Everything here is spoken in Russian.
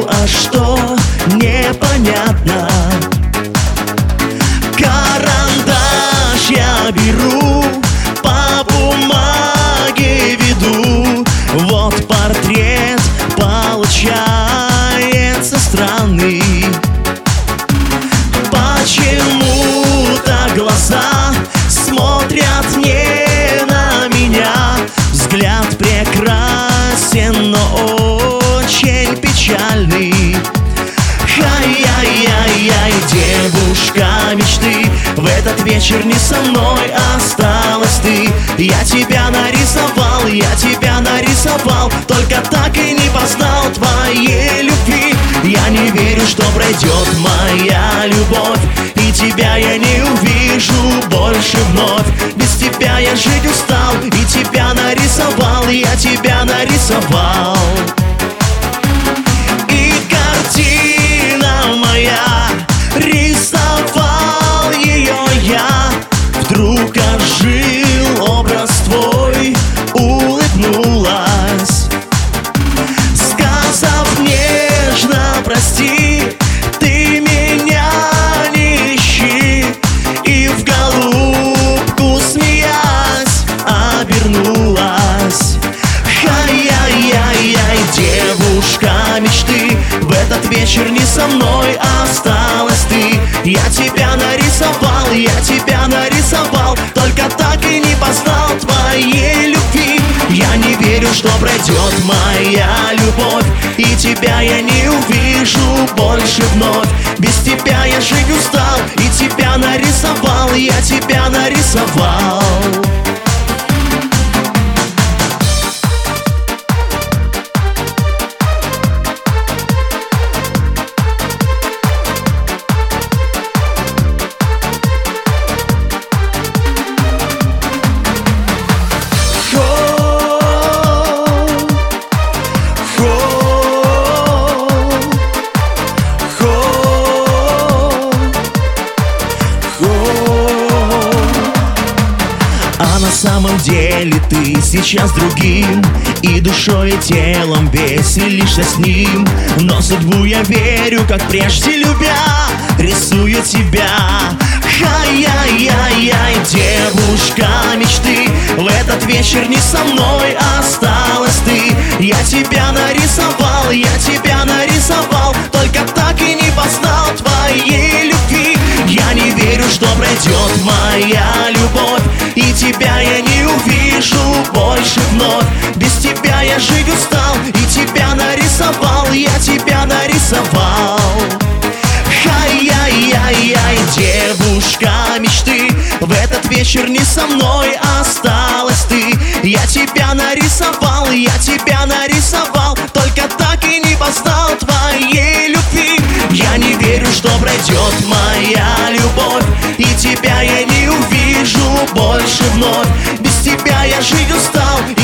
вижу, а что непонятно. Карандаш я беру, по бумаге веду. Вот портрет получается странный. Почему-то глаза смотрят не на меня. Взгляд прекрасен, но очень печальный. Ай-яй-яй-яй, девушка мечты, в этот вечер не со мной осталась ты. Я тебя нарисовал, только так и не познал твоей любви. Я не верю, что пройдет моя любовь, и тебя я не увижу больше вновь. Без тебя я жить устал, и тебя нарисовал, я тебя нарисовал. И картина моя, рисовал ее я. Вдруг ожил образ твой, улыбнулась, сказав нежно: прости, ты меня не ищи. И в голубку, смеясь, обернулась. Ай-яй-яй-яй, девушка мечты, в этот вечер не со мной осталась ты. Я тебя нарисовал, только так и не познал твоей любви. Я не верю, что пройдет моя любовь, и тебя я не увижу больше вновь. Без тебя я жить устал, и тебя нарисовал, я тебя нарисовал. А на самом деле ты сейчас другим, и душой, и телом веселишься с ним. Но судьбу я верю, как прежде любя, рисую тебя. Ай-яй-яй-яй, девушка мечты, в этот вечер не со мной осталась ты. Я тебя нарисовал, только так и не познал твоей любви. Я не верю, что пройдет моя любовь, и тебя я не увижу больше вновь. Без тебя я жить устал, и тебя нарисовал, я тебя нарисовал. Ай-яй-яй-яй, девушка мечты, в этот вечер не со мной осталась ты. Я тебя нарисовал, только так и не познал твоей любви. Я не верю, что пройдет моя любовь, и тебя я не увижу больше вновь. Без тебя я жить устал,